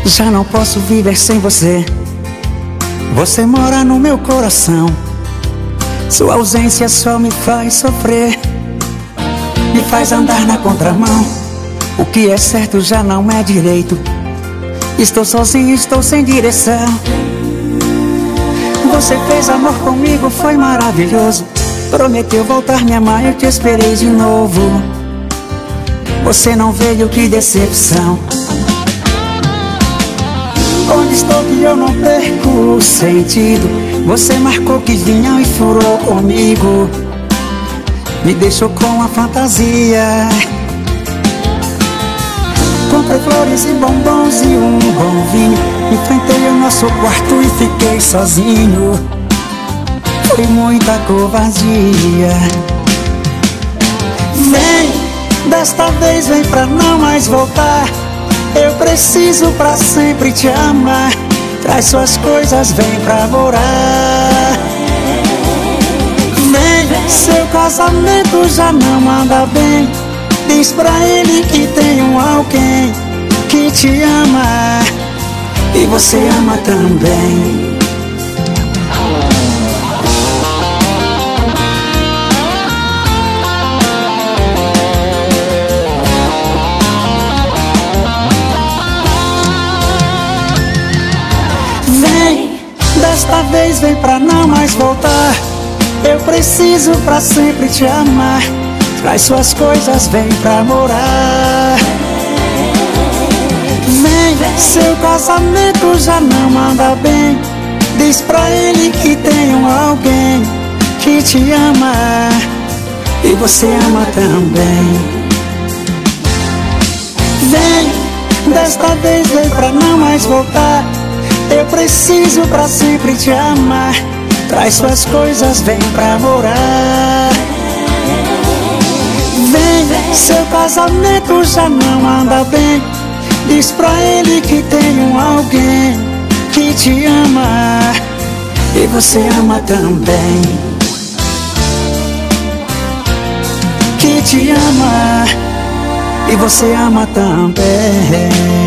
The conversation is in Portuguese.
Já não posso viver sem você. Você mora no meu coração. Sua ausência só me faz sofrer, me faz andar na contramão. O que é certo já não é direito. Estou sozinho, estou sem direção. Você fez amor comigo, foi maravilhoso. Prometeu voltar me amar, eu te esperei de novo. Você não veio, que decepção. Onde estou que eu não perco o sentido? Você marcou que vinha e furou comigo. Me deixou com a fantasia. Comprei flores e bombons e um bom vinho. Enfrentei o nosso quarto e fiquei sozinho. Foi muita covardia. Vem, desta vez vem pra não mais voltar. Eu preciso pra sempre te amar. Traz suas coisas, vem pra morar. Vem, seu casamento já não anda bem. Diz pra ele que tem alguém que te ama e você ama também. Vem, desta vez vem pra não mais voltar. Eu preciso pra sempre te amar. Traz suas coisas, vem pra morar. Vem, seu casamento já não anda bem. Diz pra ele que tem alguém que te ama e você ama também. Vem, desta vez vem pra não mais voltar. Eu preciso pra sempre te amar. Traz suas coisas, vem pra morar. Vem, seu casamento já não anda bem. Diz pra ele que tem alguém que te ama e você ama também. Que te ama e você ama também.